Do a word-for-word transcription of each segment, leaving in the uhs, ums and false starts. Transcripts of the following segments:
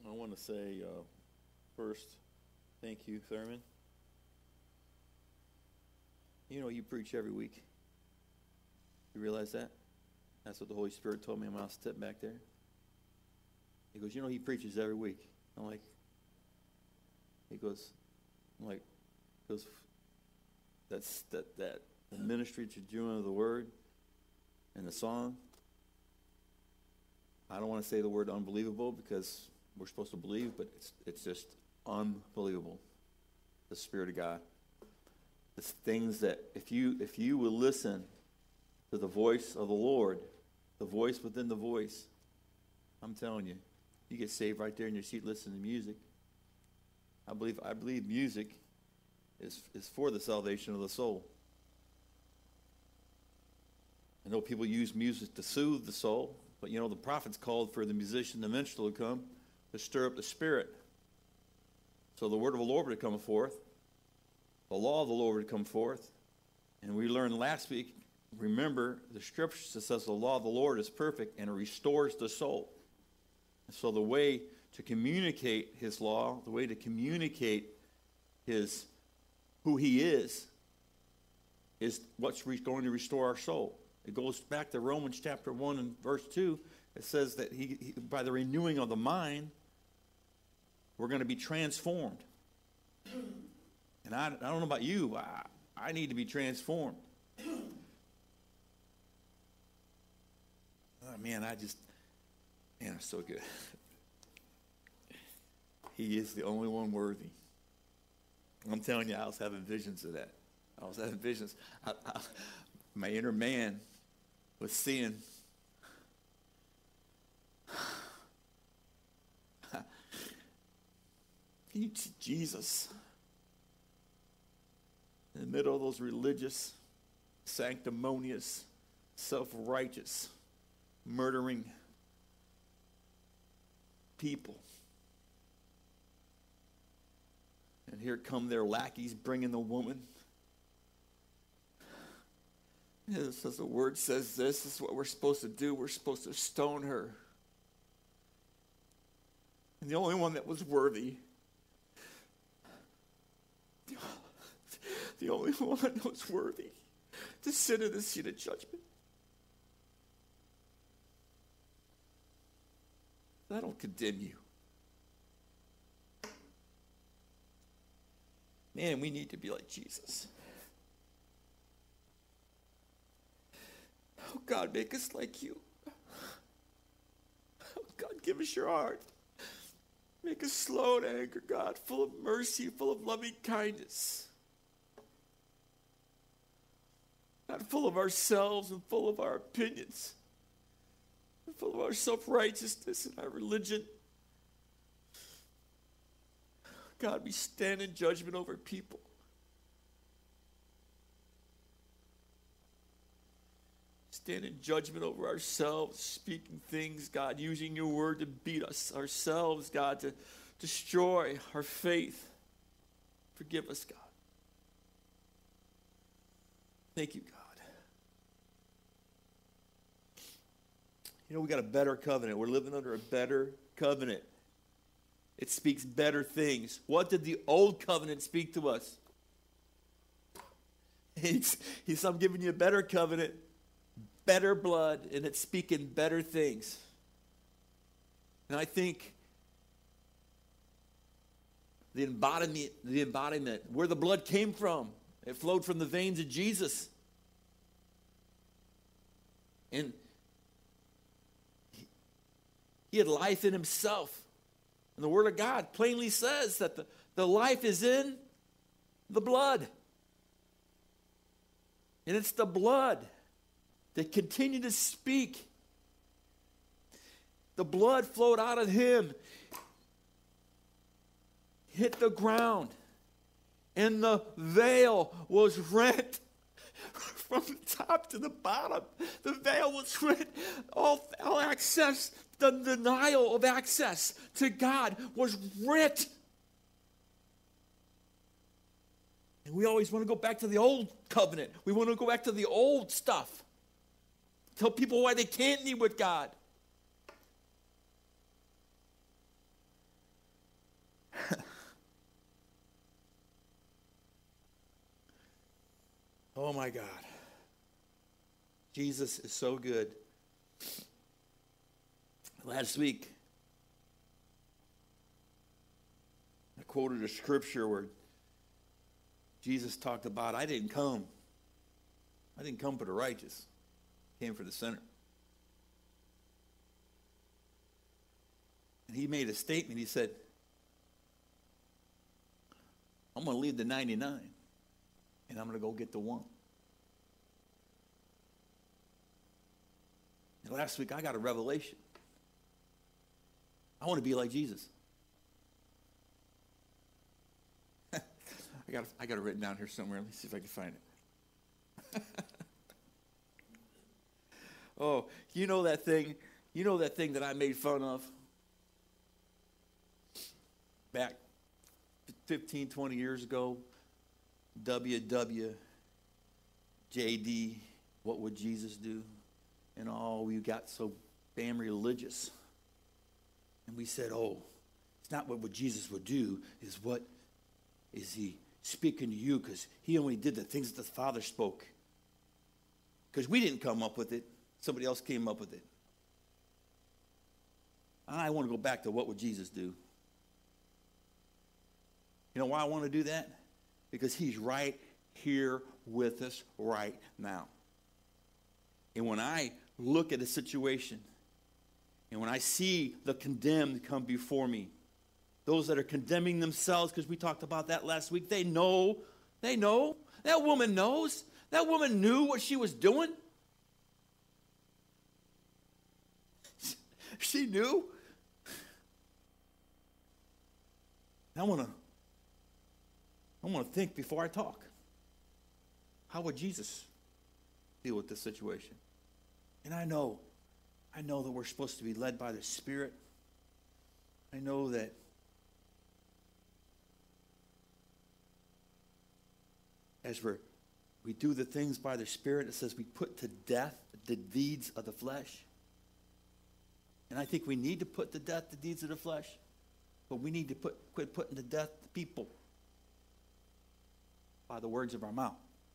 I want to say uh, first, thank you, Thurman. You know, you preach every week. You realize that? That's what the Holy Spirit told me when I was sitting back there. He goes, you know, he preaches every week. I'm like, he goes, I'm like, goes, that's that that the ministry to doing of the word and the song. I don't want to say the word unbelievable because we're supposed to believe, but it's it's just unbelievable. The Spirit of God. It's things that if you if you will listen to the voice of the Lord, the voice within the voice, I'm telling you, you get saved right there in your seat listening to music. I believe I believe music is is for the salvation of the soul. I know people use music to soothe the soul, but you know the prophets called for the musician, the minstrel to come to stir up the spirit. So the word of the Lord would come forth, the law of the Lord would come forth, and we learned last week. Remember, the scripture that says the law of the Lord is perfect and it restores the soul. And so the way to communicate his law, the way to communicate his who he is, is what's going to restore our soul. It goes back to Romans chapter one and verse two. It says that he, he by the renewing of the mind, we're going to be transformed. And I, I don't know about you, I, I need to be transformed. Oh, man, I just, man, it's so good. He is the only one worthy. I'm telling you, I was having visions of that. I was having visions. I, I, my inner man was seeing Jesus in the middle of those religious, sanctimonious, self-righteous, murdering people. And here come their lackeys bringing the woman. It says the word says this, this is what we're supposed to do. We're supposed to stone her. And the only one that was worthy, the, the only one that was worthy to sit in the seat of judgment. I don't condemn you. Man, we need to be like Jesus. Oh, God, make us like you. Oh, God, give us your heart. Make us slow to anger, God, full of mercy, full of loving kindness. Not full of ourselves and full of our opinions. And full of our self-righteousness and our religion. God, we stand in judgment over people. Stand in judgment over ourselves, speaking things, God, using your word to beat us ourselves, God, to destroy our faith. Forgive us, God. Thank you, God. You know, we got a better covenant. We're living under a better covenant. It speaks better things. What did the old covenant speak to us? He's, he's I'm giving you a better covenant, better blood, and it's speaking better things. And I think the embodiment, the embodiment, where the blood came from, it flowed from the veins of Jesus. And he, he had life in himself. And the Word of God plainly says that the, the life is in the blood. And it's the blood that continued to speak. The blood flowed out of him, hit the ground, and the veil was rent from the top to the bottom. The veil was rent. All, all access, the denial of access to God was rent. And we always want to go back to the old covenant. We want to go back to the old stuff. Tell people why they can't meet with God. Oh, my God. Jesus is so good. Last week, I quoted a scripture where Jesus talked about, I didn't come. I didn't come for the righteous. I came for the sinner. And he made a statement. He said, I'm going to leave the ninety-nine, and I'm going to go get the one. And last week, I got a revelation. I want to be like Jesus. I got I got it written down here somewhere. Let me see if I can find it. Oh, you know that thing, you know that thing that I made fun of back fifteen, twenty years ago, W W J D, what would Jesus do? And all, we got so damn religious. And we said, oh, it's not what Jesus would do, is what is he speaking to you, because he only did the things that the Father spoke. Because we didn't come up with it. Somebody else came up with it. I want to go back to what would Jesus do. You know why I want to do that? Because he's right here with us right now. And when I look at a situation, and when I see the condemned come before me, those that are condemning themselves, because we talked about that last week, they know, they know. That woman knows. That woman knew what she was doing. She knew. I want to I want to think before I talk. How would Jesus deal with this situation? And I know, I know that we're supposed to be led by the Spirit. I know that as we're, we do the things by the Spirit, it says we put to death the deeds of the flesh. And I think we need to put to death the deeds of the flesh, but we need to put, quit putting to death the people by the words of our mouth.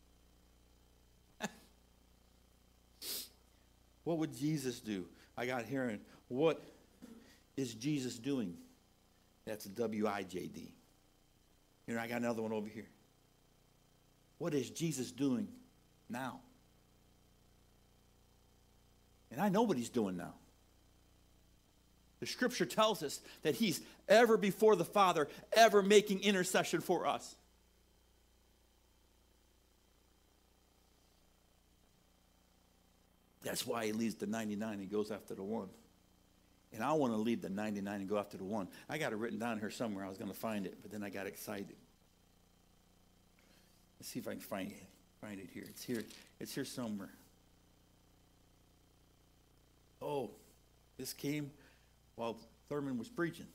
What would Jesus do? I got here, what is Jesus doing? That's a W I J D. Here, I got another one over here. What is Jesus doing now? And I know what he's doing now. The scripture tells us that he's ever before the Father, ever making intercession for us. That's why he leaves the ninety-nine and goes after the one. And I want to leave the ninety-nine and go after the one. I got it written down here somewhere. I was going to find it, but then I got excited. Let's see if I can find it. Find it here. It's here. It's here somewhere. Oh, this came while Thurman was preaching.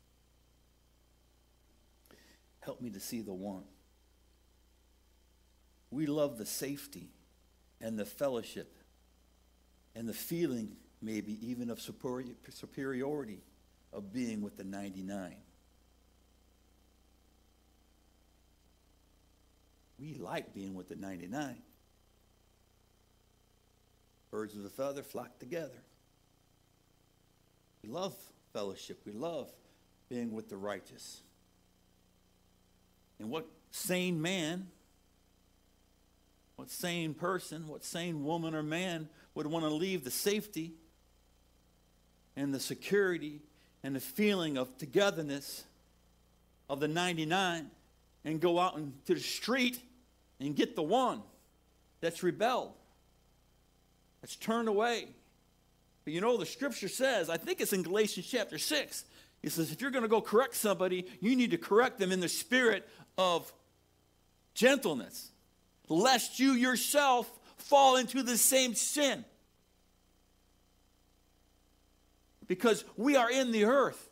Help me to see the one. We love the safety and the fellowship and the feeling, maybe even of superiority of being with the ninety-nine. We like being with the ninety-nine. Birds of a feather flock together. We love fellowship. We love being with the righteous. And what sane man, what sane person, what sane woman or man would want to leave the safety and the security and the feeling of togetherness of the ninety-nine and go out into the street and get the one that's rebelled, that's turned away? But you know, the scripture says, I think it's in Galatians chapter six, it says if you're going to go correct somebody, you need to correct them in the spirit of gentleness, lest you yourself fall into the same sin. Because we are in the earth.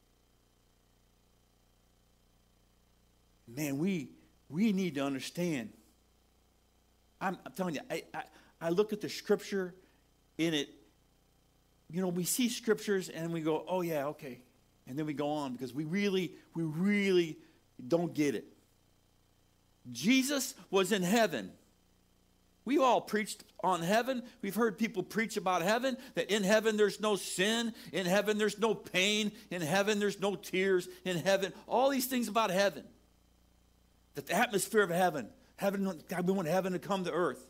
Man, we we need to understand. I'm, I'm telling you, I, I, I look at the scripture in it. You know, we see scriptures and we go, oh yeah, okay. And then we go on because we really, we really don't get it. Jesus was in heaven We've all preached on heaven. We've heard people preach about heaven, that in heaven there's no sin. In heaven there's no pain. In heaven there's no tears. In heaven, all these things about heaven. That the atmosphere of heaven, heaven, God, we want heaven to come to earth.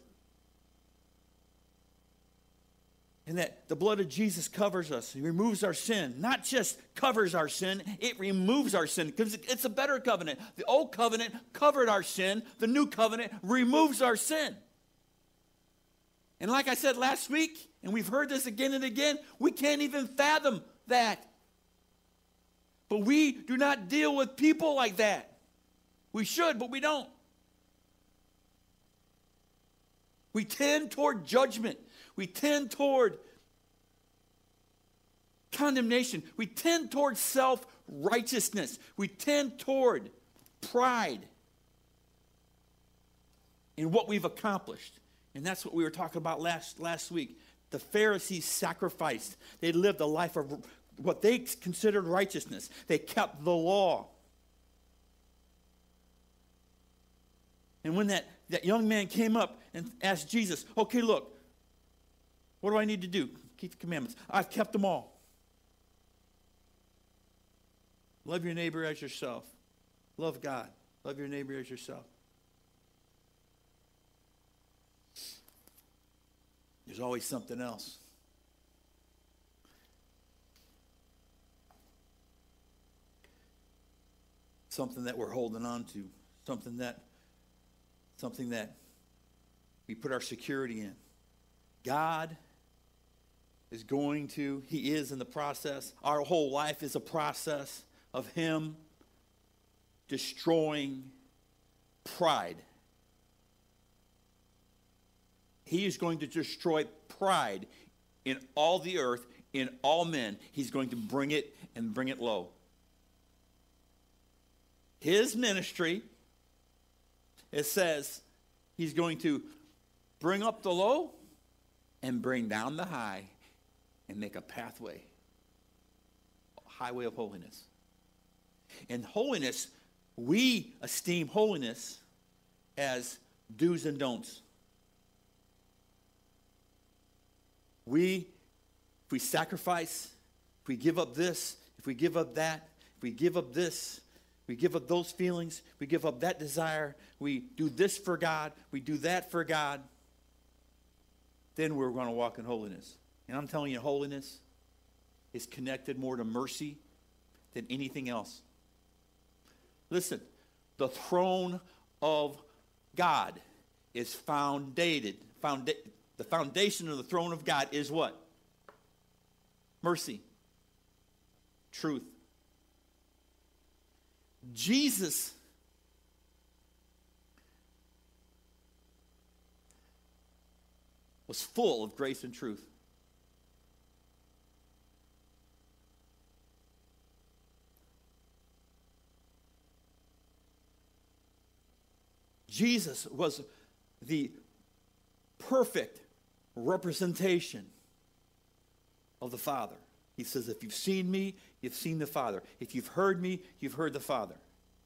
And that the blood of Jesus covers us. He removes our sin. Not just covers our sin, it removes our sin. Because it's a better covenant. The old covenant covered our sin. The new covenant removes our sin. And like I said last week, and we've heard this again and again, we can't even fathom that. But we do not deal with people like that. We should, but we don't. We tend toward judgment. We tend toward condemnation. We tend toward self-righteousness. We tend toward pride in what we've accomplished. And that's what we were talking about last, last week. The Pharisees sacrificed. They lived a life of what they considered righteousness. They kept the law. And when that, that young man came up and asked Jesus, okay, look, what do I need to do? Keep the commandments. I've kept them all. Love your neighbor as yourself. Love God. Love your neighbor as yourself. There's always something else. Something that we're holding on to. Something that, something that we put our security in. God is going to, he is in the process. Our whole life is a process of him destroying pride. He is going to destroy pride in all the earth, in all men. He's going to bring it and bring it low. His ministry, it says, he's going to bring up the low and bring down the high and make a pathway, a highway of holiness. And holiness, we esteem holiness as do's and don'ts. We, if we sacrifice, if we give up this, if we give up that, if we give up this, we give up those feelings, we give up that desire, we do this for God, we do that for God, then we're going to walk in holiness. And I'm telling you, holiness is connected more to mercy than anything else. Listen, the throne of God is founded. Founda- the foundation of the throne of God is what? Mercy. Truth. Jesus was full of grace and truth. Jesus was the perfect representation of the Father. He says, if you've seen me, you've seen the Father. If you've heard me, you've heard the Father.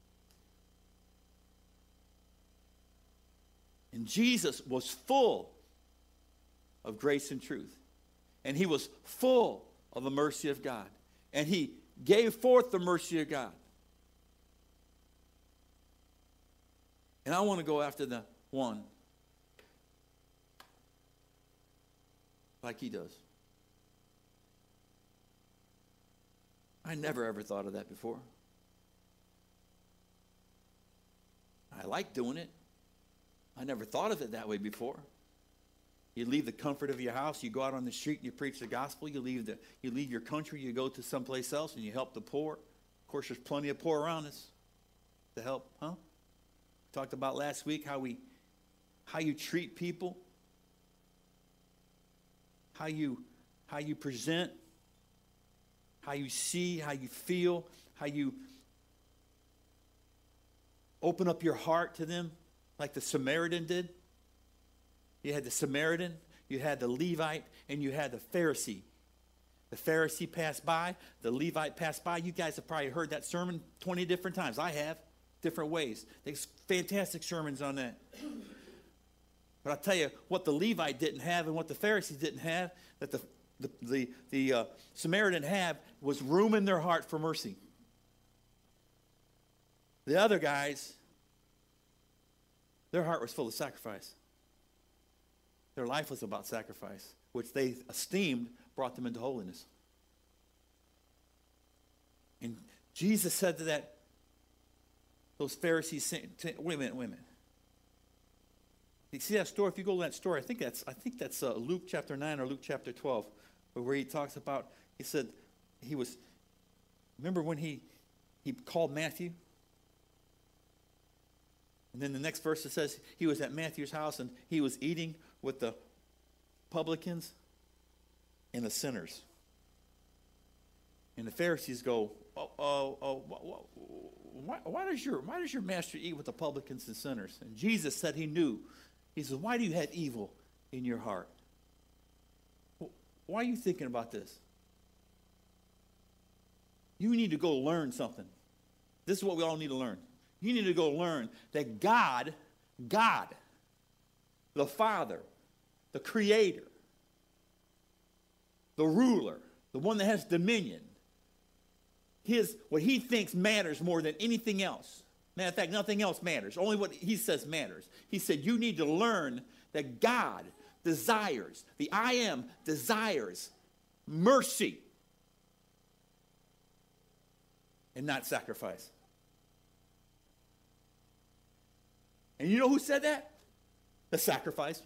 And Jesus was full of grace and truth. And he was full of the mercy of God. And he gave forth the mercy of God. And I want to go after the one like he does. I never ever thought of that before. I like doing it. I never thought of it that way before. You leave the comfort of your house, you go out on the street, you preach the gospel, you leave the you leave your country, you go to someplace else and you help the poor. Of course, there's plenty of poor around us to help, huh? We talked about last week how we how you treat people, how you how you present, how you see, how you feel, how you open up your heart to them, like the Samaritan did. You had the Samaritan, you had the Levite, and you had the Pharisee. The Pharisee passed by, the Levite passed by. You guys have probably heard that sermon twenty different times. I have, different ways. There's fantastic sermons on that. But I tell you what the Levite didn't have and what the Pharisees didn't have, that the the the, the uh, Samaritan have, was room in their heart for mercy. The other guys, their heart was full of sacrifice. Their life was about sacrifice, which they esteemed brought them into holiness. And Jesus said to that, those Pharisees, wait a minute, wait a minute. You see that story? If you go to that story, I think that's I think that's uh, Luke chapter nine or Luke chapter twelve, where he talks about, he said, he was, remember when he he called Matthew? And then the next verse it says he was at Matthew's house and he was eating with the publicans and the sinners. And the Pharisees go, oh, oh, oh, why, why does your why does your master eat with the publicans and sinners? And Jesus said he knew. He says, why do you have evil in your heart? Why are you thinking about this? You need to go learn something. This is what we all need to learn. You need to go learn that God, God, the Father, the Creator, the ruler, the one that has dominion, his what he thinks matters more than anything else. Matter of fact, nothing else matters. Only what he says matters. He said, you need to learn that God desires, the I am desires mercy and not sacrifice. And you know who said that? The sacrifice.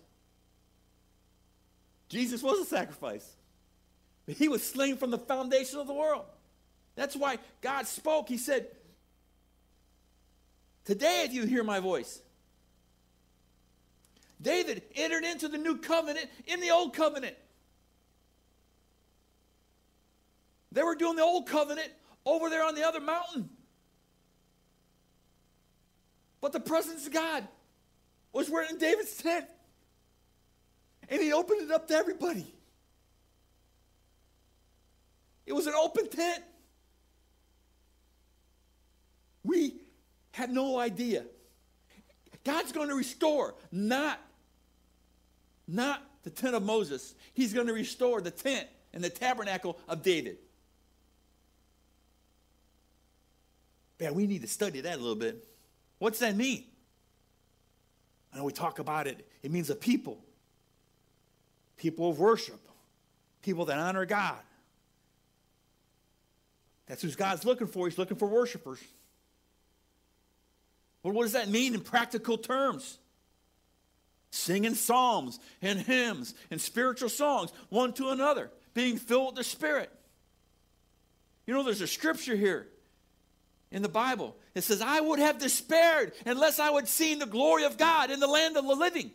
Jesus was a sacrifice. He was slain from the foundation of the world. That's why God spoke. He said, today if you hear my voice. David entered into the new covenant in the old covenant. They were doing the old covenant over there on the other mountain. But the presence of God was where in David's tent. And he opened it up to everybody. It was an open tent. We had no idea. God's going to restore, not, not the tent of Moses. He's going to restore the tent and the tabernacle of David. Man, we need to study that a little bit. What's that mean? I know we talk about it. It means a people. People of worship. People that honor God. That's who God's looking for. He's looking for worshipers. Well, what does that mean in practical terms? Singing psalms and hymns and spiritual songs one to another. Being filled with the Spirit. You know, there's a scripture here in the Bible. It says, I would have despaired unless I would seen the glory of God in the land of the living.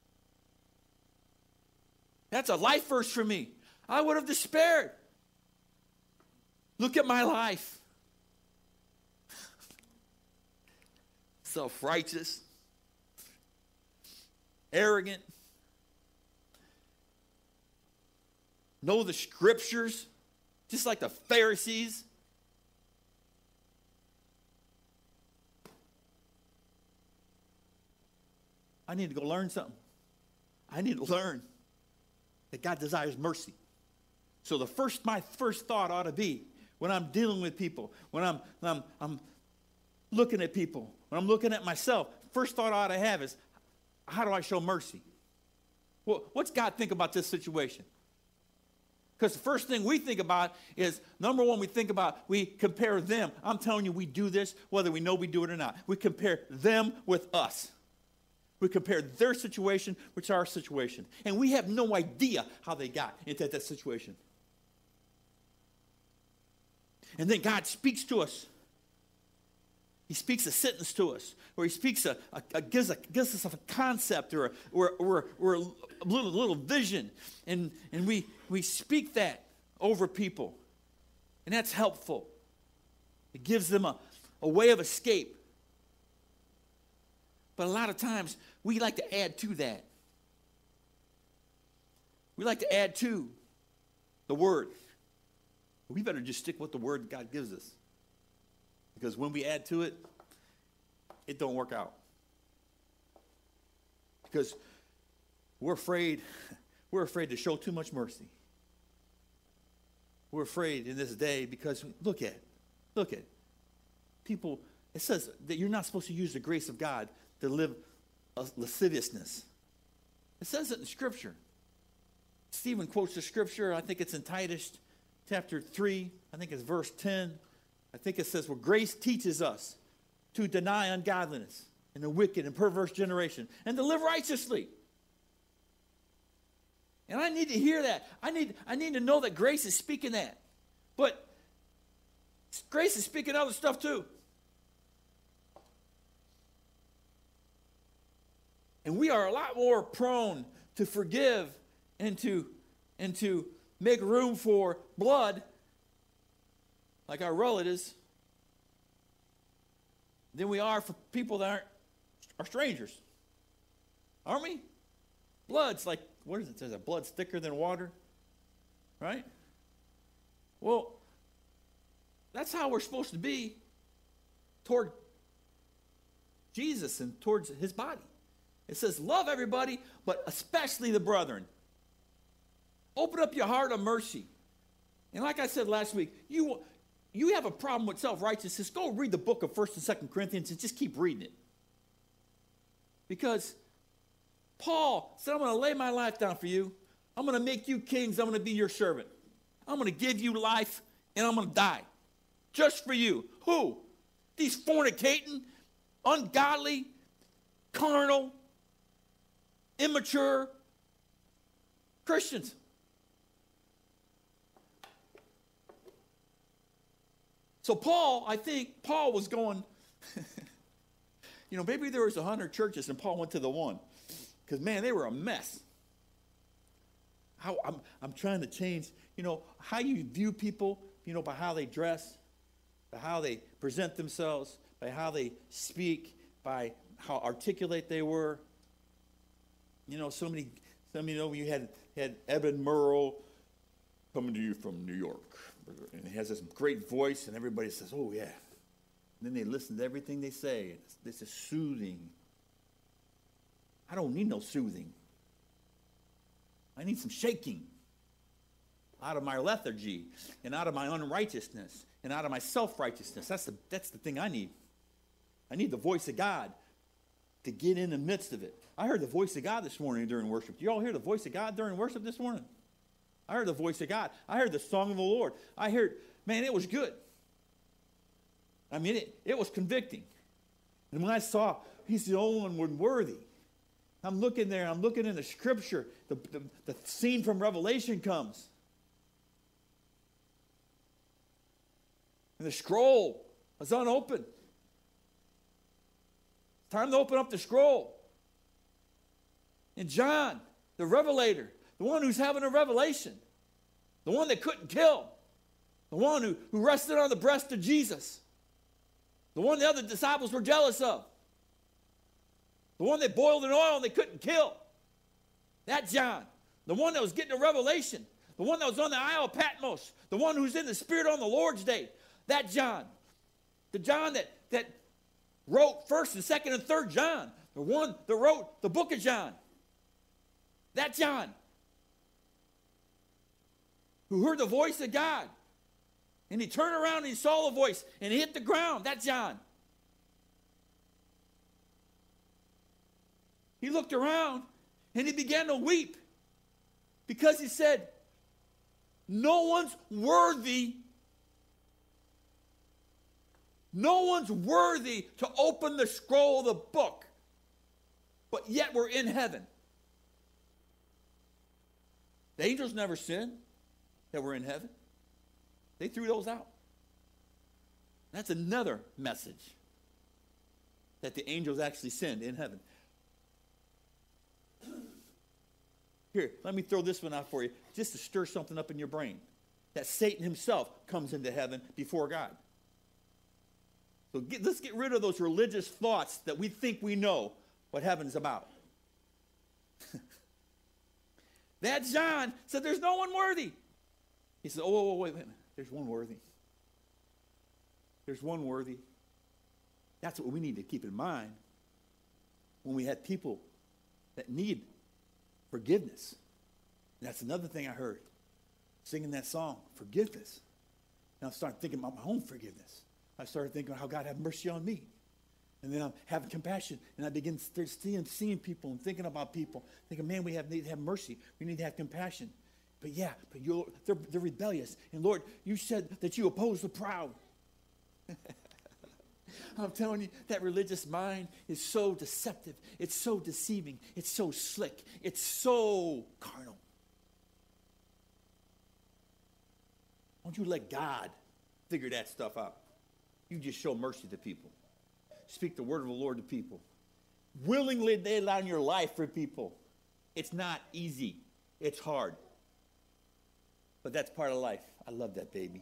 That's a life verse for me. I would have despaired. Look at my life. Self-righteous. Arrogant. Know the scriptures. Just like the Pharisees. I need to go learn something. I need to learn that God desires mercy. So the first, my first thought ought to be, when I'm dealing with people, when I'm, I'm, I'm looking at people, when I'm looking at myself, first thought I ought to have is, how do I show mercy? Well, what's God think about this situation? Because the first thing we think about is, number one, we think about, we compare them. I'm telling you, we do this whether we know we do it or not. We compare them with us. We compare their situation with our situation. And we have no idea how they got into that situation. And then God speaks to us. He speaks a sentence to us, or he speaks a, a, a, gives, a gives us a concept or a, or, or, or a little little vision, and and we we speak that over people, and that's helpful. It gives them a, a way of escape. But a lot of times we like to add to that. We like to add to the word. We better just stick with the word God gives us. Because when we add to it, it don't work out. Because We're afraid, we're afraid to show too much mercy. We're afraid in this day because look at, look at, people, it says that you're not supposed to use the grace of God to live a lasciviousness. It says it in Scripture. Stephen quotes the Scripture, I think it's in Titus chapter three, I think it's verse ten. I think it says, well, grace teaches us to deny ungodliness and the wicked and perverse generation and to live righteously. And I need to hear that. I need, I need to know that grace is speaking that. But grace is speaking other stuff too. And we are a lot more prone to forgive and to, and to make room for blood, like our relatives, than we are for people that aren't are strangers. Aren't we? Blood's like, what is it? Says that blood's thicker than water. Right? Well, that's how we're supposed to be toward Jesus and towards his body. It says, love everybody, but especially the brethren. Open up your heart of mercy. And like I said last week, you, you have a problem with self-righteousness, go read the book of First and Second Corinthians and just keep reading it. Because Paul said, I'm going to lay my life down for you. I'm going to make you kings. I'm going to be your servant. I'm going to give you life, and I'm going to die. Just for you. Who? These fornicating, ungodly, carnal, immature Christians. So Paul, I think Paul was going, you know, maybe there was a hundred churches and Paul went to the one. Because, man, they were a mess. How, I'm, I'm trying to change, you know, how you view people, you know, by how they dress, by how they present themselves, by how they speak, by how articulate they were. You know, so many, some, you know, you had, had Eben Murrow coming to you from New York. And he has this great voice, and everybody says, oh, yeah. And then they listen to everything they say. This is soothing. I don't need no soothing. I need some shaking out of my lethargy and out of my unrighteousness and out of my self-righteousness. That's the, that's the thing I need. I need the voice of God to get in the midst of it. I heard the voice of God this morning during worship. Did you all hear the voice of God during worship this morning? I heard the voice of God. I heard the song of the Lord. I heard, man, it was good. I mean, it, it was convicting. And when I saw he's the only one worthy, I'm looking there, I'm looking in the Scripture. The, the, the scene from Revelation comes. And the scroll is unopened. It's time to open up the scroll. And John, the revelator, the one who's having a revelation, the one that couldn't kill, the one who, who rested on the breast of Jesus, the one the other disciples were jealous of, the one they boiled in oil and they couldn't kill, that John, the one that was getting a revelation, the one that was on the Isle of Patmos, the one who's in the Spirit on the Lord's day, that John, the John that, that wrote first and second and third John, the one that wrote the book of John, that John, who heard the voice of God, and he turned around and he saw the voice, and he hit the ground. That's John. He looked around, and he began to weep, because he said, no one's worthy, no one's worthy to open the scroll of the book, but yet we're in heaven. The angels never sinned that were in heaven. They threw those out. That's another message, that the angels actually sinned in heaven. Here, let me throw this one out for you, just to stir something up in your brain. That Satan himself comes into heaven before God. So get, let's get rid of those religious thoughts that we think we know what heaven's about. That John said, there's no one worthy. He said, oh, wait, wait, wait. There's one worthy. There's one worthy. That's what we need to keep in mind when we have people that need Forgiveness. And that's another thing I heard. Singing that song, forgiveness. And I started thinking about my own forgiveness. I started thinking how God had mercy on me. And then I'm having compassion. And I begin seeing, seeing people and thinking about people. Thinking, man, we have, need to have mercy. We need to have compassion. But yeah, but you're, they're, they're rebellious. And Lord, you said that you oppose the proud. I'm telling you, that religious mind is so deceptive. It's so deceiving. It's so slick. It's so carnal. Don't you let God figure that stuff out. You just show mercy to people. Speak the word of the Lord to people. Willingly lay down your life for people. It's not easy. It's hard. But that's part of life. I love that baby.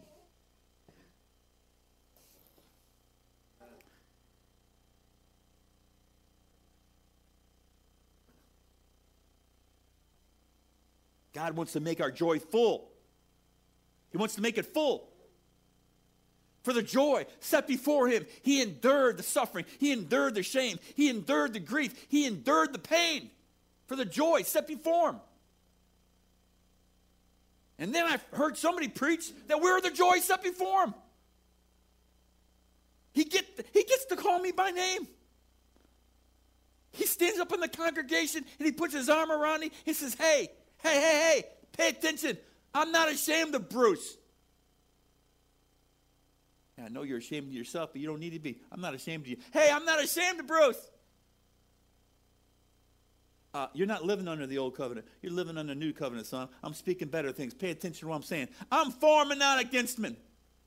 God wants to make our joy full. He wants to make it full. For the joy set before him, he endured the suffering. He endured the shame. He endured the grief. He endured the pain. For the joy set before him. And then I heard somebody preach that we're the joy set before him. He, get, he gets to call me by name. He stands up in the congregation and he puts his arm around me. He says, hey, hey, hey, hey, pay attention. I'm not ashamed of Bruce. Yeah, I know you're ashamed of yourself, but you don't need to be. I'm not ashamed of you. Hey, I'm not ashamed of Bruce. Uh, you're not living under the old covenant. You're living under the new covenant, son. I'm speaking better things. Pay attention to what I'm saying. I'm for and not against men.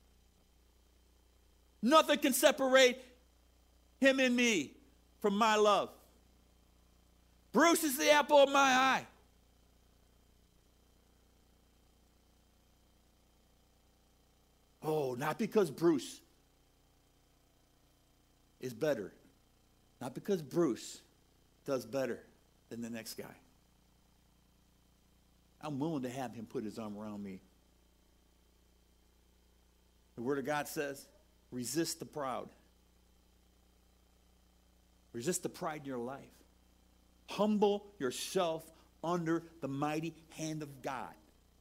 Nothing can separate him and me from my love. Bruce is the apple of my eye. Oh, not because Bruce is better. Not because Bruce does better than the next guy. I'm willing to have him put his arm around me. The Word of God says, resist the proud. Resist the pride in your life. Humble yourself under the mighty hand of God.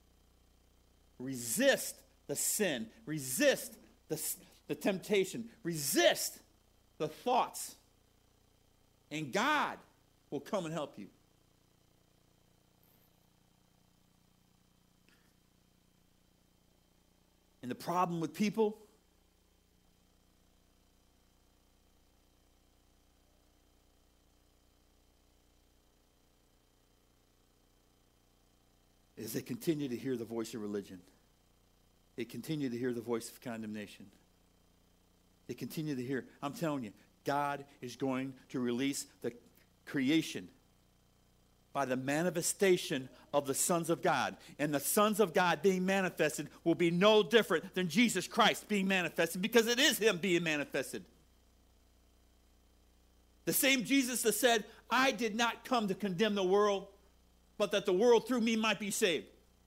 Resist the sin. Resist the, the temptation. Resist the thoughts. And God will come and help you. And the problem with people is they continue to hear the voice of religion. They continue to hear the voice of condemnation. They continue to hear. I'm telling you, God is going to release the creation by the manifestation of the sons of God. And the sons of God being manifested will be no different than Jesus Christ being manifested, because it is him being manifested. The same Jesus that said, I did not come to condemn the world, but that the world through me might be saved.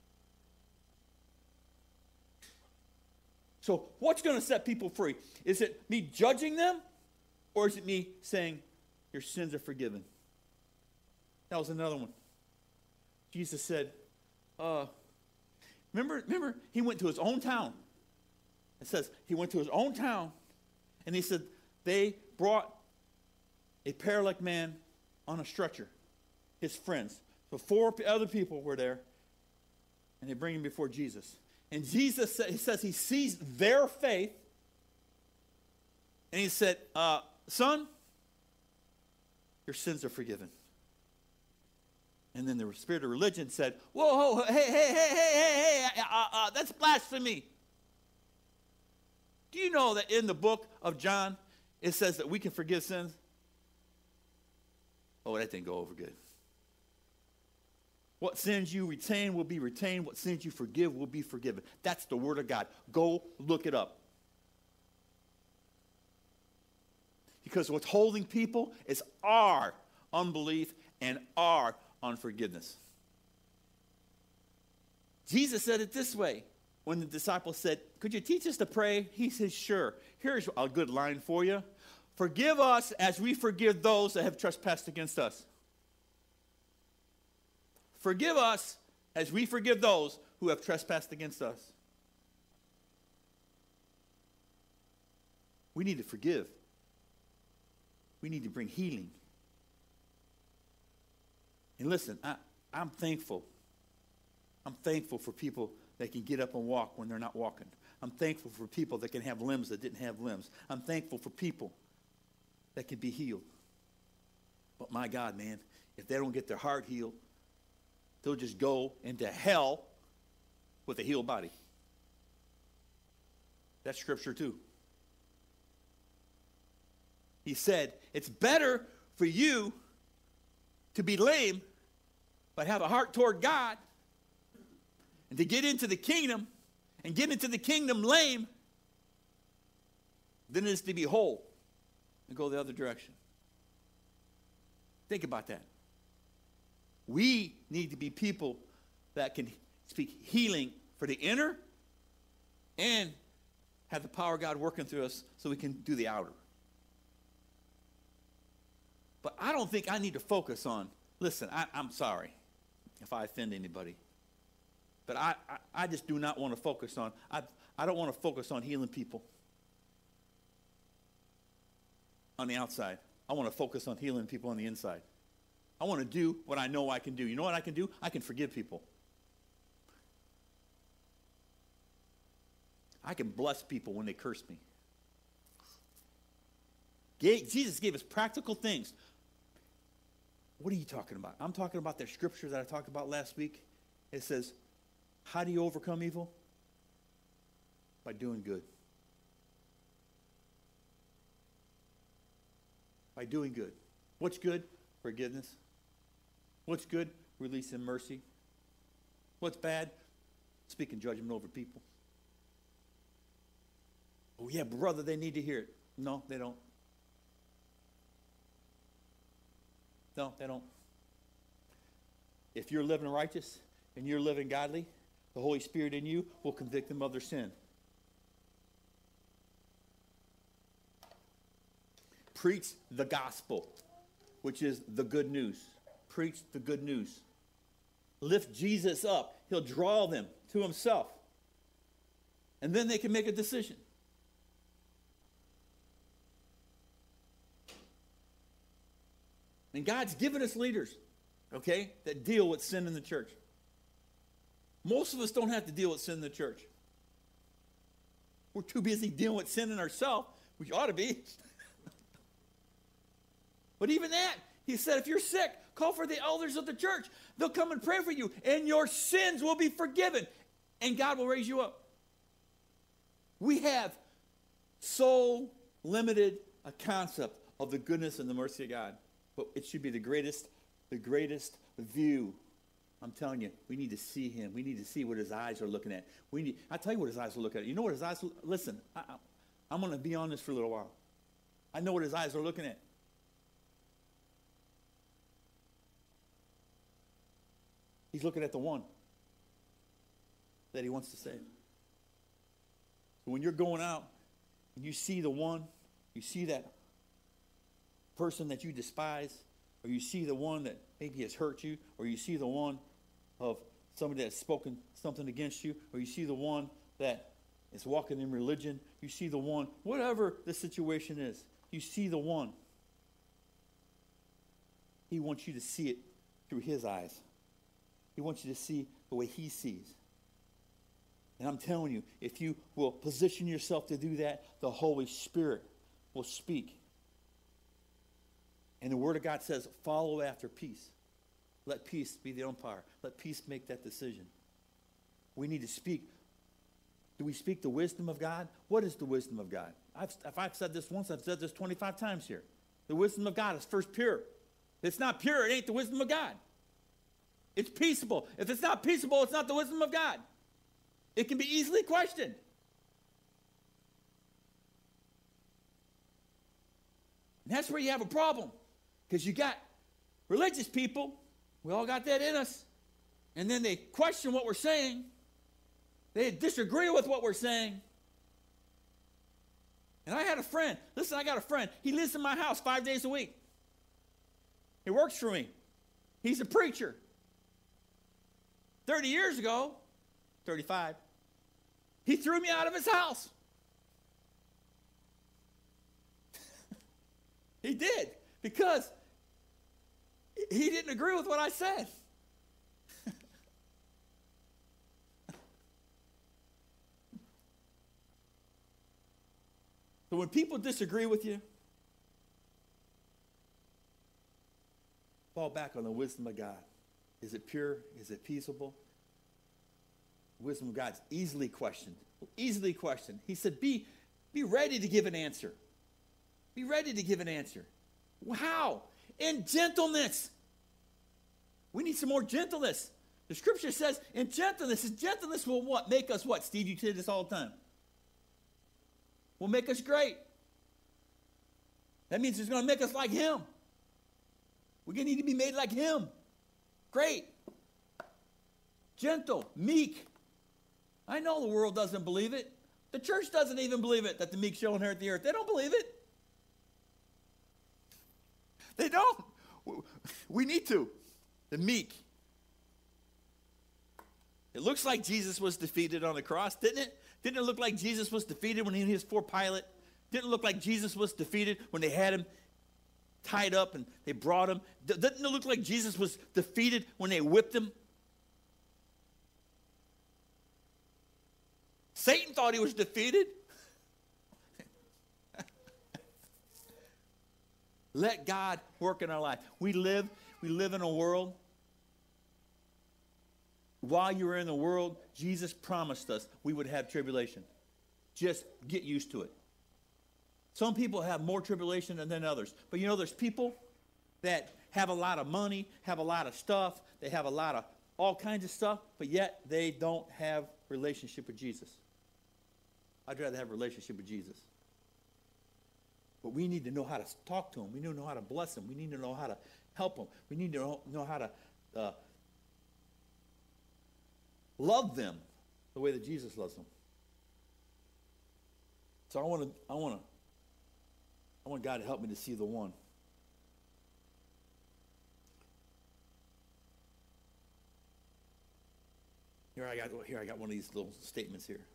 So what's going to set people free? Is it me judging them, or is it me saying, your sins are forgiven? That was another one. Jesus said, uh, remember, remember, he went to his own town. It says he went to his own town, and he said they brought a paralytic man on a stretcher, his friends. So four other people were there, and they bring him before Jesus. And Jesus sa- he says he sees their faith, and he said, uh, son, your sins are forgiven. And then the spirit of religion said, whoa, whoa, hey, hey, hey, hey, hey, hey, uh, uh, that's blasphemy. Do you know that in the book of John, it says that we can forgive sins? Oh, that didn't go over good. What sins you retain will be retained. What sins you forgive will be forgiven. That's the word of God. Go look it up. Because what's holding people is our unbelief and our unforgiveness. Jesus said it this way when the disciples said, could you teach us to pray? He said, sure. Here's a good line for you. Forgive us as we forgive those that have trespassed against us. forgive us as we forgive those who have trespassed against us. We need to forgive. We need to bring healing. And listen, I, I'm thankful. I'm thankful for people that can get up and walk when they're not walking. I'm thankful for people that can have limbs that didn't have limbs. I'm thankful for people that can be healed. But my God, man, if they don't get their heart healed, they'll just go into hell with a healed body. That's scripture too. He said, it's better for you to be lame but have a heart toward God and to get into the kingdom and get into the kingdom lame than it is to be whole and go the other direction. Think about that. We need to be people that can speak healing for the inner and have the power of God working through us so we can do the outer. But I don't think I need to focus on, listen, I, I'm sorry if I offend anybody. But I, I, I just do not want to focus on, I, I don't want to focus on healing people on the outside. I want to focus on healing people on the inside. I want to do what I know I can do. You know what I can do? I can forgive people. I can bless people when they curse me. Jesus gave us practical things. What are you talking about? I'm talking about that scripture that I talked about last week. It says, how do you overcome evil? By doing good. By doing good. What's good? Forgiveness. What's good? Releasing mercy. What's bad? Speaking judgment over people. Oh yeah, brother, they need to hear it. No, they don't. No, they don't. If you're living righteous and you're living godly, the Holy Spirit in you will convict them of their sin. Preach the gospel, which is the good news. Preach the good news. Lift Jesus up. He'll draw them to himself. And then they can make a decision. And God's given us leaders, okay, that deal with sin in the church. Most of us don't have to deal with sin in the church. We're too busy dealing with sin in ourselves, which ought to be. But even that, he said, if you're sick, call for the elders of the church. They'll come and pray for you, and your sins will be forgiven, and God will raise you up. We have so limited a concept of the goodness and the mercy of God. But it should be the greatest, the greatest view. I'm telling you, we need to see him. We need to see what his eyes are looking at. We need. I'll tell you what his eyes are looking at. You know what his eyes, listen, I, I, I'm going to be on this for a little while. I know what his eyes are looking at. He's looking at the one that he wants to save. So when you're going out and you see the one, you see that person that you despise, or you see the one that maybe has hurt you, or you see the one of somebody that's spoken something against you, or you see the one that is walking in religion, you see the one, whatever the situation is, you see the one. He wants you to see it through his eyes. He wants you to see the way he sees. And I'm telling you, if you will position yourself to do that, the Holy Spirit will speak. And the Word of God says, follow after peace. Let peace be the umpire. Let peace make that decision. We need to speak. Do we speak the wisdom of God? What is the wisdom of God? I've, if I've said this once, I've said this twenty-five times here. The wisdom of God is first pure. If it's not pure, it ain't the wisdom of God. It's peaceable. If it's not peaceable, it's not the wisdom of God. It can be easily questioned. And that's where you have a problem. Because you got religious people, we all got that in us, and then they question what we're saying. They disagree with what we're saying. And I had a friend. Listen, I got a friend. He lives in my house five days a week. He works for me. He's a preacher. thirty years ago, thirty-five, he threw me out of his house. He did, because he didn't agree with what I said. So when people disagree with you, fall back on the wisdom of God. Is it pure? Is it peaceable? Wisdom of God's easily questioned. Easily questioned. He said, be, be ready to give an answer. Be ready to give an answer. How? In gentleness. We need some more gentleness. The scripture says, in gentleness, and gentleness will what? Make us what? Steve, you say this all the time. Will make us great. That means it's going to make us like him. We're going to need to be made like him. Great. Gentle. Meek. I know the world doesn't believe it. The church doesn't even believe it, that the meek shall inherit the earth. They don't believe it. They don't. We need to. The meek. It looks like Jesus was defeated on the cross, didn't it? Didn't it look like Jesus was defeated when he was before Pilate? Didn't it look like Jesus was defeated when they had him tied up and they brought him? Didn't it look like Jesus was defeated when they whipped him? Satan thought he was defeated. Let God work in our life. We live, we live in a world. While you were in the world, Jesus promised us we would have tribulation. Just get used to it. Some people have more tribulation than others. But you know, there's people that have a lot of money, have a lot of stuff, they have a lot of all kinds of stuff, but yet they don't have relationship with Jesus. I'd rather have a relationship with Jesus. But we need to know how to talk to him. We need to know how to bless him. We need to know how to help him. We need to know, know how to uh, love them the way that Jesus loves them. So I want to, I want to, I want God to help me to see the one. Here I got, here I got one of these little statements here.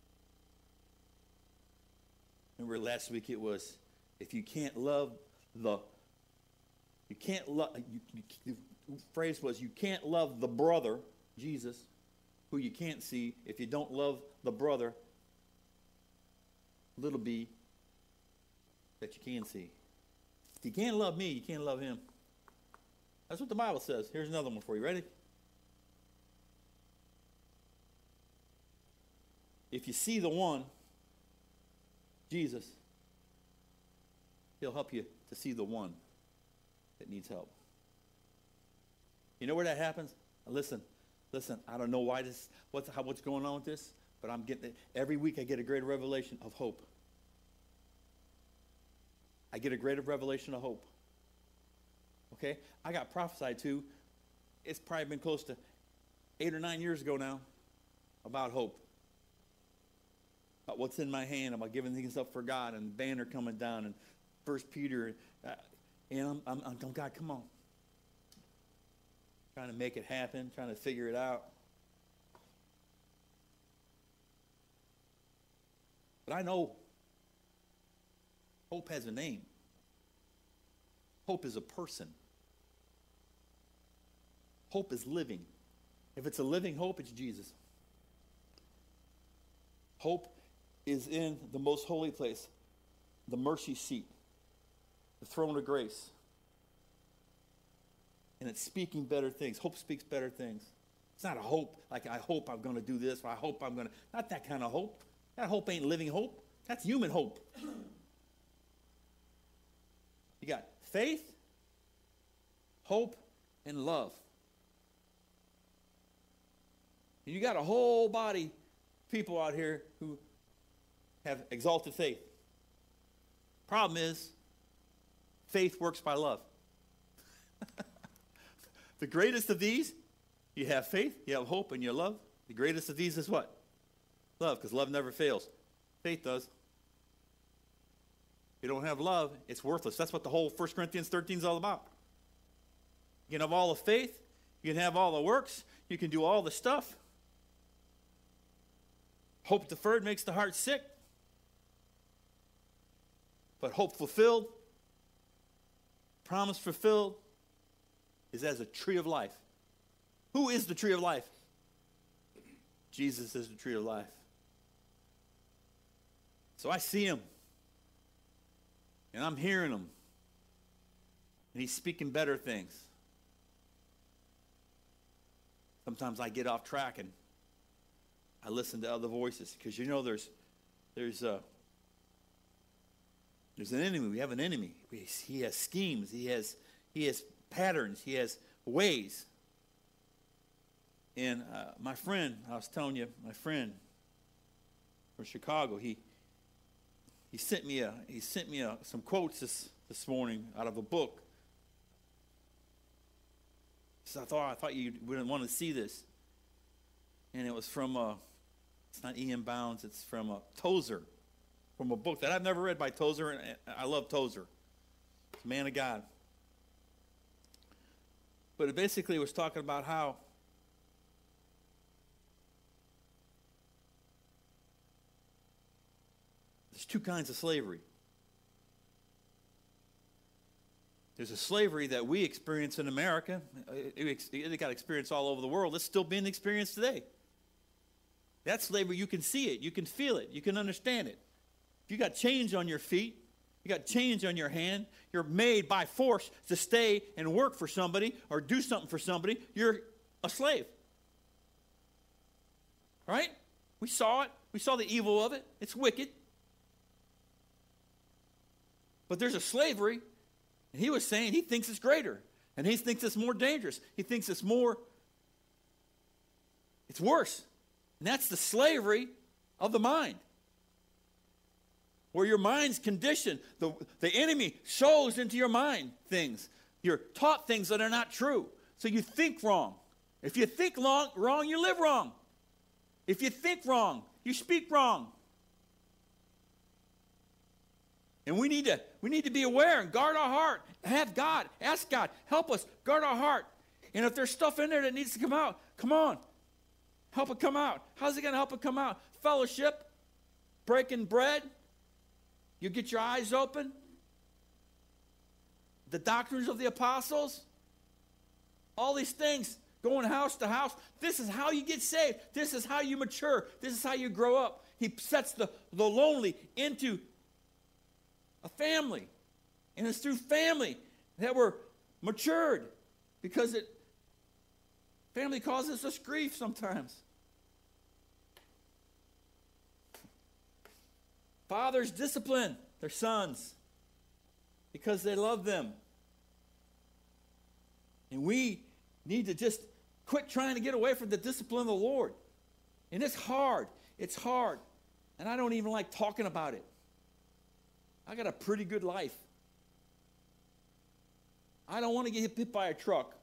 Remember last week it was, if you can't love the, you can't love, you, you, the phrase was, you can't love the brother, Jesus, who you can't see, if you don't love the brother, little b, that you can see. If you can't love me, you can't love him. That's what the Bible says. Here's another one for you. Ready? If you see the one, Jesus, he'll help you to see the one that needs help. You know where that happens? Listen, listen, I don't know why this, what's, how, what's going on with this, but I'm getting it. Every week I get a greater revelation of hope. I get a greater revelation of hope. Okay? I got prophesied to, it's probably been close to eight or nine years ago now, about hope. About what's in my hand, about giving things up for God, and banner coming down, and First Peter, uh, and I'm, I'm, I'm going, God, come on. Trying to make it happen, trying to figure it out. But I know hope has a name. Hope is a person. Hope is living. If it's a living hope, it's Jesus. Hope is in the most holy place, the mercy seat, the throne of grace. And it's speaking better things. Hope speaks better things. It's not a hope like I hope I'm going to do this, or I hope I'm going to. Not that kind of hope. That hope ain't living hope. That's human hope. You got faith, hope, and love. And you got a whole body of people out here who have exalted faith. Problem is, faith works by love. The greatest of these, you have faith, you have hope, and you love. The greatest of these is what? Love, because love never fails. Faith does. If you don't have love, it's worthless. That's what the whole First Corinthians thirteen is all about. You can have all the faith, you can have all the works, You can do all the stuff. Hope deferred makes the heart sick. But hope fulfilled, promise fulfilled, is as a tree of life. Who is the tree of life? Jesus is the tree of life. So I see him. And I'm hearing him. And he's speaking better things. Sometimes I get off track and I listen to other voices. Because you know there's there's a there's an enemy. We have an enemy. He has schemes. He has he has patterns. He has ways. And uh, my friend, I was telling you, my friend from Chicago, he he sent me a he sent me a, some quotes this this morning out of a book. So I thought I thought you wouldn't want to see this, and it was from uh, it's not Ian Bounds, it's from uh, Tozer, from a book that I've never read by Tozer, and I love Tozer. He's a man of God. But it basically was talking about how there's two kinds of slavery. There's a slavery that we experience in America. It, it got experienced all over the world. It's still being experienced today. That slavery, you can see it. You can feel it. You can understand it. If you got chains on your feet, you got chains on your hand, you're made by force to stay and work for somebody or do something for somebody, you're a slave. Right? We saw it. We saw the evil of it. It's wicked. But there's a slavery. And he was saying he thinks it's greater. And he thinks it's more dangerous. He thinks it's more, it's worse. And that's the slavery of the mind. Where your mind's conditioned. The, the enemy sows into your mind things. You're taught things that are not true. So you think wrong. If you think wrong, wrong, you live wrong. If you think wrong, you speak wrong. And we need to we need to be aware and guard our heart. Have God, ask God, help us guard our heart. And if there's stuff in there that needs to come out, come on. Help it come out. How's it going to help it come out? Fellowship, breaking bread. You get your eyes open. The doctrines of the apostles. All these things, going house to house. This is how you get saved. This is how you mature. This is how you grow up. He sets the, the lonely into a family. And it's through family that we're matured. Because it family causes us grief sometimes. Fathers discipline their sons because they love them. And we need to just quit trying to get away from the discipline of the Lord. And it's hard. It's hard. And I don't even like talking about it. I got a pretty good life. I don't want to get hit by a truck.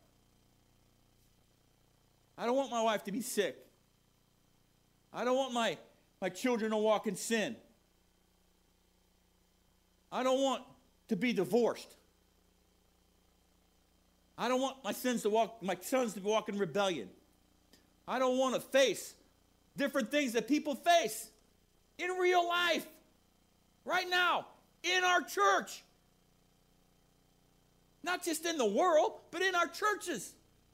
I don't want my wife to be sick. I don't want my, my children to walk in sin. I don't want to be divorced. I don't want my sons to walk, my sons to walk in rebellion. I don't want to face different things that people face in real life, right now, in our church. Not just in the world, but in our churches.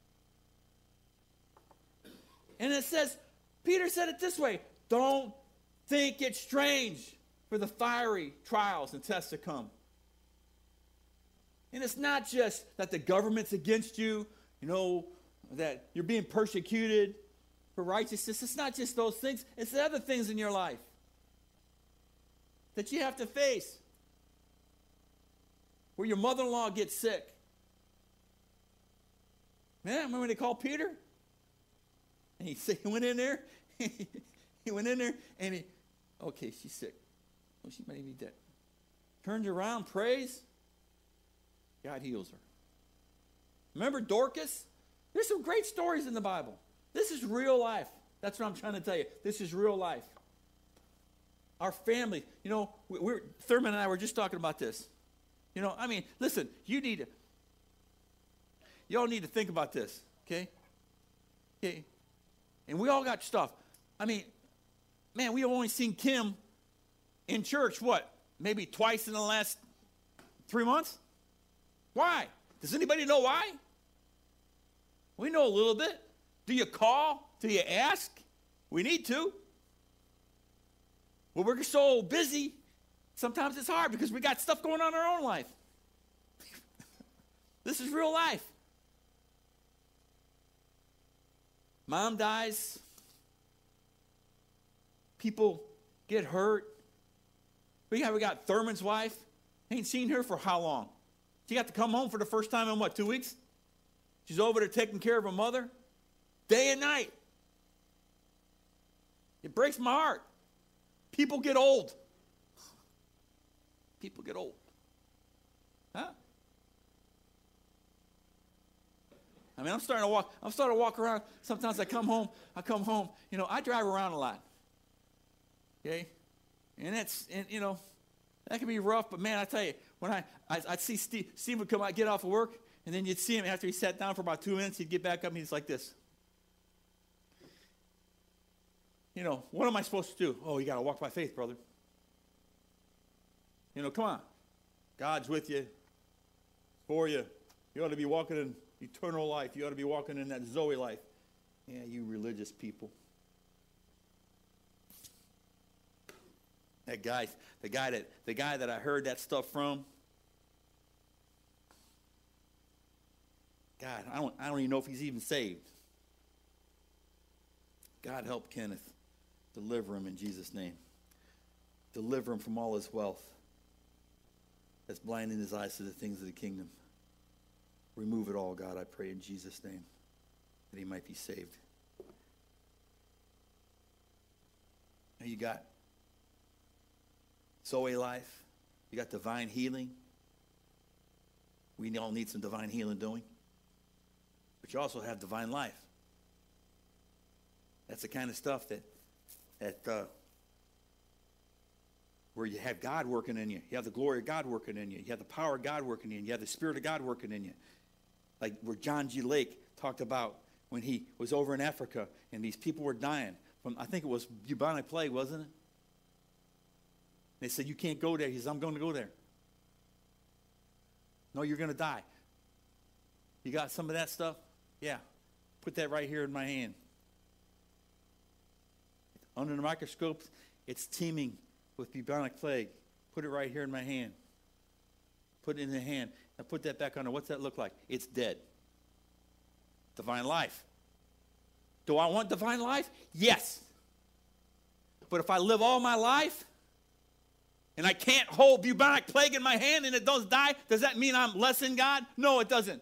And it says, Peter said it this way, don't think it strange for the fiery trials and tests to come. And it's not just that the government's against you, you know, that you're being persecuted for righteousness. It's not just those things. It's the other things in your life that you have to face. Where your mother-in-law gets sick. Man, remember when they called Peter? And he, he went in there. He went in there and he, okay, she's sick. Oh, she might even be dead. Turns around, prays. God heals her. Remember Dorcas? There's some great stories in the Bible. This is real life. That's what I'm trying to tell you. This is real life. Our family, you know, we, we're, Thurman and I were just talking about this. You know, I mean, listen, you need to, y'all need to think about this, okay? Okay? And we all got stuff. I mean, man, we've only seen Kim in church, what, maybe twice in the last three months? Why? Does anybody know why? We know a little bit. Do you call? Do you ask? We need to. Well, we're so busy, sometimes it's hard because we got stuff going on in our own life. This is real life. Mom dies. People get hurt. We got, we got Thurman's wife. Ain't seen her for how long? She got to come home for the first time in what, two weeks? She's over there taking care of her mother. Day and night. It breaks my heart. People get old. People get old. Huh? I mean, I'm starting to walk, I'm starting to walk around. Sometimes I come home, I come home, you know, I drive around a lot. Okay? And that's, and you know, that can be rough, but man, I tell you, when I, I I'd see Steve, Steve would come out, get off of work, and then you'd see him after he sat down for about two minutes, he'd get back up and he's like this. You know, what am I supposed to do? Oh, you got to walk by faith, brother. You know, come on. God's with you, for you. You ought to be walking in eternal life. You ought to be walking in that Zoe life. Yeah, you religious people. That guy, the guy that the guy that I heard that stuff from. God, I don't I don't even know if he's even saved. God help Kenneth. Deliver him in Jesus' name. Deliver him from all his wealth that's blinding his eyes to the things of the kingdom. Remove it all, God, I pray in Jesus' name, that he might be saved. Now you got Zoe life. You got divine healing. We all need some divine healing, don't we? But you also have divine life. That's the kind of stuff that that uh, where you have God working in you. You have the glory of God working in you. You have the power of God working in you. You have the Spirit of God working in you. Like where John G. Lake talked about when he was over in Africa and these people were dying from, I think it was bubonic plague, wasn't it? They said, you can't go there. He said, I'm going to go there. No, you're going to die. You got some of that stuff? Yeah. Put that right here in my hand. Under the microscope, it's teeming with bubonic plague. Put it right here in my hand. Put it in the hand. Now put that back on. What's that look like? It's dead. Divine life. Do I want divine life? Yes. But if I live all my life and I can't hold bubonic plague in my hand and it does die, does that mean I'm less in God? No, it doesn't.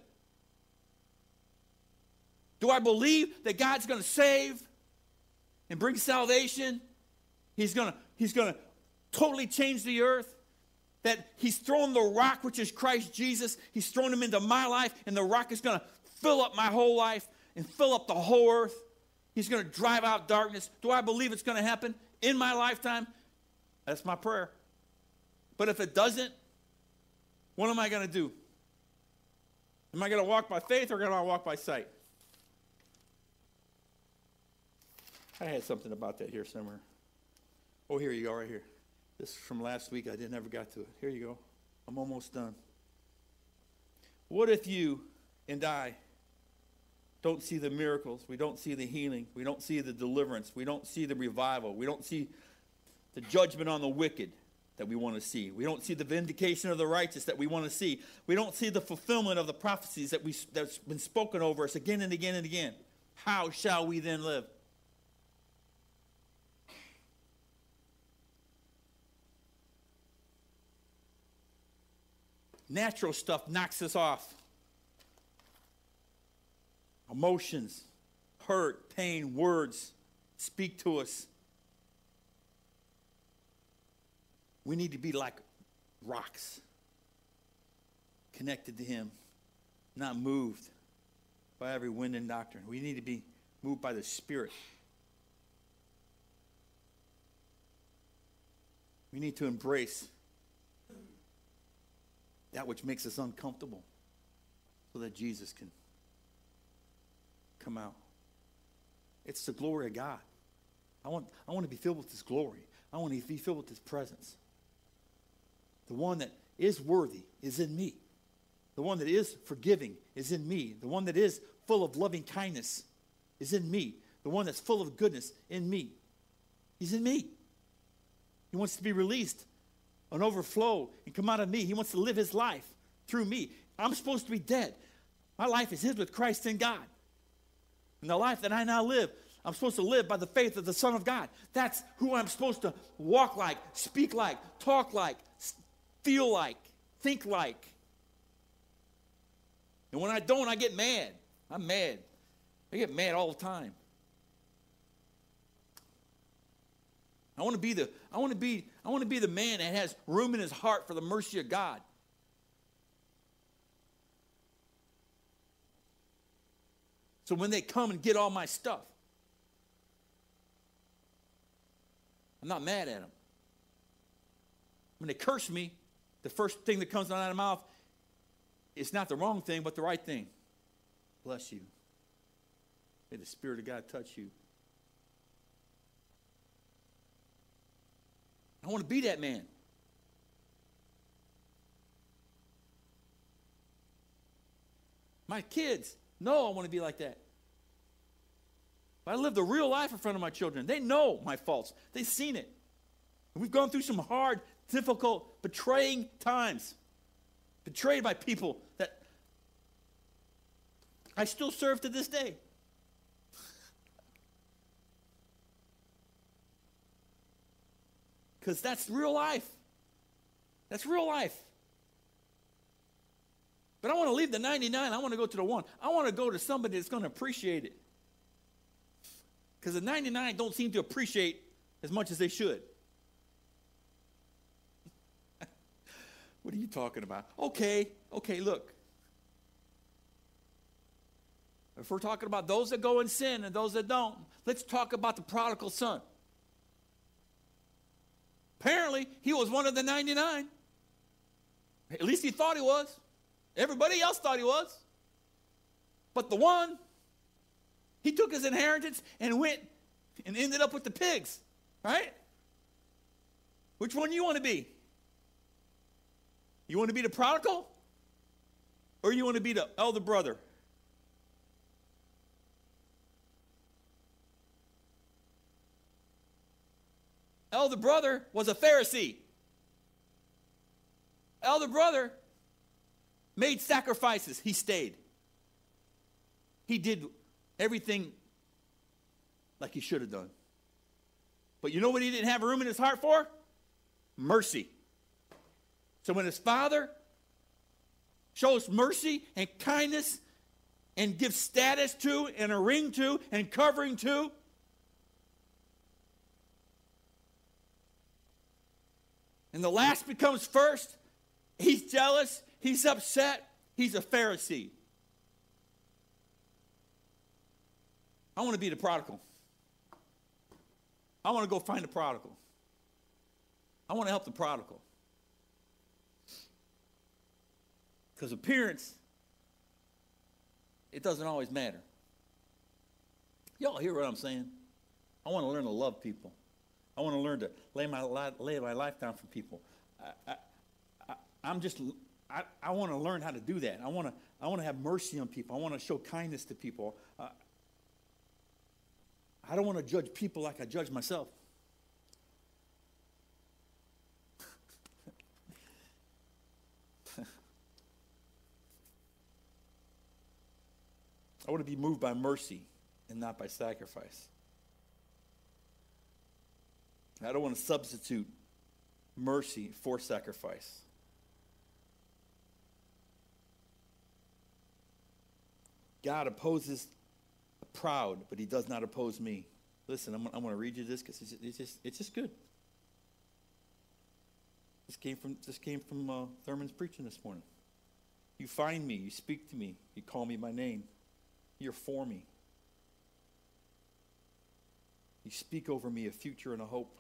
Do I believe that God's going to save and bring salvation? He's going to he's going to totally change the earth. That he's thrown the rock, which is Christ Jesus. He's thrown him into my life, and the rock is going to fill up my whole life and fill up the whole earth. He's going to drive out darkness. Do I believe it's going to happen in my lifetime? That's my prayer. But if it doesn't, what am I going to do? Am I going to walk by faith or going to walk by sight? I had something about that here somewhere. Oh, here you go, right here. This is from last week. I didn't ever got to it. Here you go. I'm almost done. What if you and I don't see the miracles? We don't see the healing. We don't see the deliverance. We don't see the revival. We don't see the judgment on the wicked that we want to see. We don't see the vindication of the righteous that we want to see. We don't see the fulfillment of the prophecies that we, that's been spoken over us again and again and again. How shall we then live? Natural stuff knocks us off. Emotions, hurt, pain, words speak to us. We need to be like rocks, connected to him, not moved by every wind and doctrine. We need to be moved by the Spirit. We need to embrace that which makes us uncomfortable so that Jesus can come out. It's the glory of God. I want, I want to be filled with His glory. I want to be filled with His presence. The one that is worthy is in me. The one that is forgiving is in me. The one that is full of loving kindness is in me. The one that's full of goodness in me. He's in me. He wants to be released and overflow and come out of me. He wants to live His life through me. I'm supposed to be dead. My life is hid with Christ in God. And the life that I now live, I'm supposed to live by the faith of the Son of God. That's who I'm supposed to walk like, speak like, talk like, feel like, think like. And when I don't, I get mad. I'm mad. I get mad all the time. I want to be the I want to be I want to be the man that has room in his heart for the mercy of God. So when they come and get all my stuff, I'm not mad at them. When they curse me, the first thing that comes out of my mouth is not the wrong thing, but the right thing. Bless you. May the Spirit of God touch you. I want to be that man. My kids know I want to be like that. But I live the real life in front of my children. They know my faults. They've seen it. And we've gone through some hard, difficult, betraying times. Betrayed by people that I still serve to this day. Because that's real life. That's real life. But I want to leave the ninety-nine. I want to go to the one. I want to go to somebody that's going to appreciate it. Because the ninety-nine don't seem to appreciate as much as they should. What are you talking about? Okay, okay, look. If we're talking about those that go in sin and those that don't, let's talk about the prodigal son. Apparently, he was one of the ninety-nine. At least he thought he was. Everybody else thought he was. But the one, he took his inheritance and went and ended up with the pigs. Right? Which one do you want to be? You want to be the prodigal? Or you want to be the elder brother? Elder brother was a Pharisee. Elder brother made sacrifices. He stayed. He did everything like he should have done. But you know what he didn't have room in his heart for? Mercy. So when his father shows mercy and kindness and gives status to and a ring to and covering to, and the last becomes first, he's jealous, he's upset, he's a Pharisee. I want to be the prodigal. I want to go find the prodigal. I want to help the prodigal. Because appearance, it doesn't always matter. Y'all hear what I'm saying? I want to learn to love people. I want to learn to lay my life, lay my life down for people. I, I, I, I'm just, I, I want to learn how to do that. I want to, I want to have mercy on people. I want to show kindness to people. Uh, I don't want to judge people like I judge myself. I want to be moved by mercy and not by sacrifice. I don't want to substitute mercy for sacrifice. God opposes the proud, but he does not oppose me. Listen, I'm, I'm going to read you this because it's, it's just it's just good. This came from this came from uh, Thurman's preaching this morning. You find me, you speak to me, you call me by name. You're for me. You speak over me a future and a hope.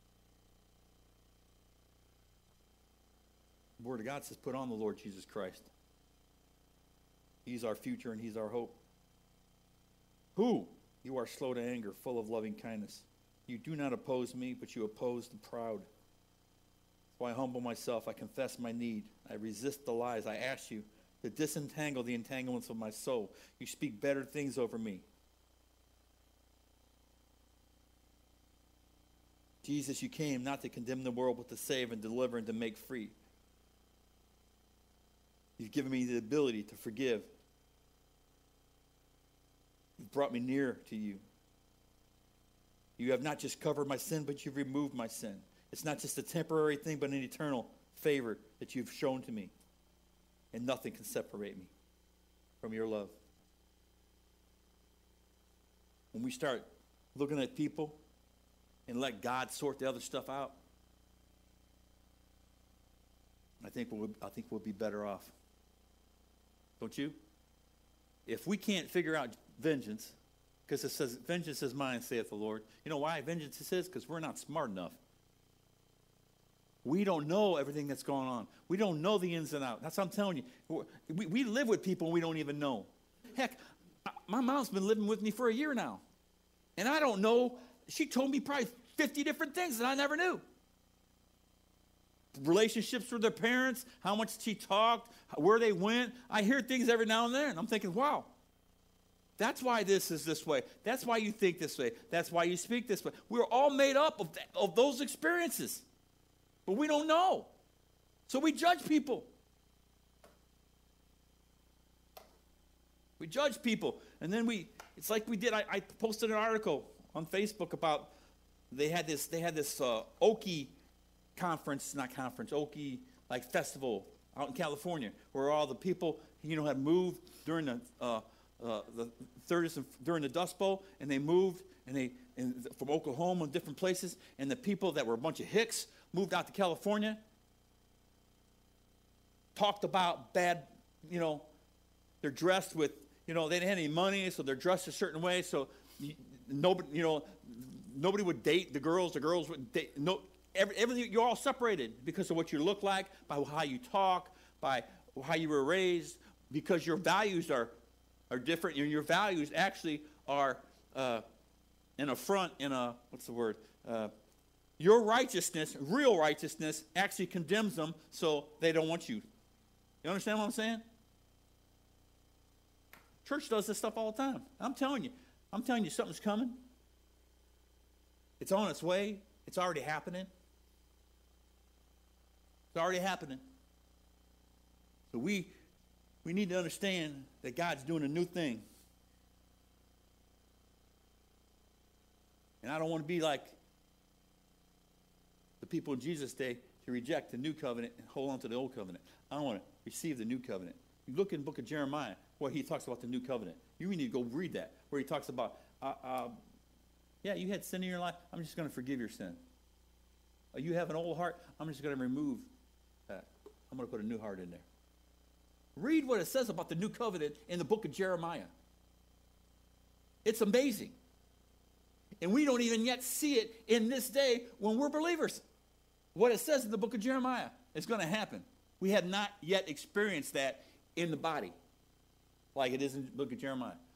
The Word of God says, put on the Lord Jesus Christ. He's our future and he's our hope. Who You are slow to anger, full of loving kindness. You do not oppose me, but you oppose the proud. So I humble myself. I confess my need. I resist the lies. I ask you to disentangle the entanglements of my soul. You speak better things over me. Jesus, you came not to condemn the world, but to save and deliver and to make free. You've given me the ability to forgive. You've brought me near to you. You have not just covered my sin, but you've removed my sin. It's not just a temporary thing, but an eternal favor that you've shown to me. And nothing can separate me from your love. When we start looking at people and let God sort the other stuff out, I think we'll, I think we'll be better off. Don't you? If we can't figure out vengeance, because it says, vengeance is mine, saith the Lord. You know why vengeance is his? Because we're not smart enough. We don't know everything that's going on. We don't know the ins and outs. That's what I'm telling you. We, we live with people and we don't even know. Heck, my mom's been living with me for a year now. And I don't know. She told me probably fifty different things that I never knew. Relationships with their parents, how much she talked, where they went. I hear things every now and then. And I'm thinking, wow, that's why this is this way. That's why you think this way. That's why you speak this way. We're all made up of, that, of those experiences. But we don't know. So we judge people. We judge people. And then we, it's like we did, I, I posted an article on Facebook about, they had this, they had this uh, Okie conference, not conference, Okie like festival out in California, where all the people, you know, had moved during the, uh, uh, the thirties and during the Dust Bowl, and they moved, and they, and from Oklahoma and different places, and the people that were a bunch of hicks moved out to California, talked about bad, you know, they're dressed with, you know, they didn't have any money, so they're dressed a certain way, so you, nobody, you know, nobody would date the girls, the girls would date, no, every, everything, you're all separated because of what you look like, by how you talk, by how you were raised, because your values are, are different, and your values actually are uh, in a front, in a, what's the word, uh, your righteousness, real righteousness, actually condemns them, so they don't want you. You understand what I'm saying? Church does this stuff all the time. I'm telling you. I'm telling you something's coming. It's on its way. It's already happening. It's already happening. So we, we need to understand that God's doing a new thing. And I don't want to be like the people in Jesus' day to reject the new covenant and hold on to the old covenant. I want to receive the new covenant. You look in the book of Jeremiah where he talks about the new covenant. You need to go read that, where he talks about, uh, uh, yeah, you had sin in your life. I'm just going to forgive your sin. Uh, you have an old heart. I'm just going to remove that. I'm going to put a new heart in there. Read what it says about the new covenant in the book of Jeremiah. It's amazing. And we don't even yet see it in this day when we're believers. What it says in the book of Jeremiah is going to happen. We have not yet experienced that in the body like it is in the book of Jeremiah.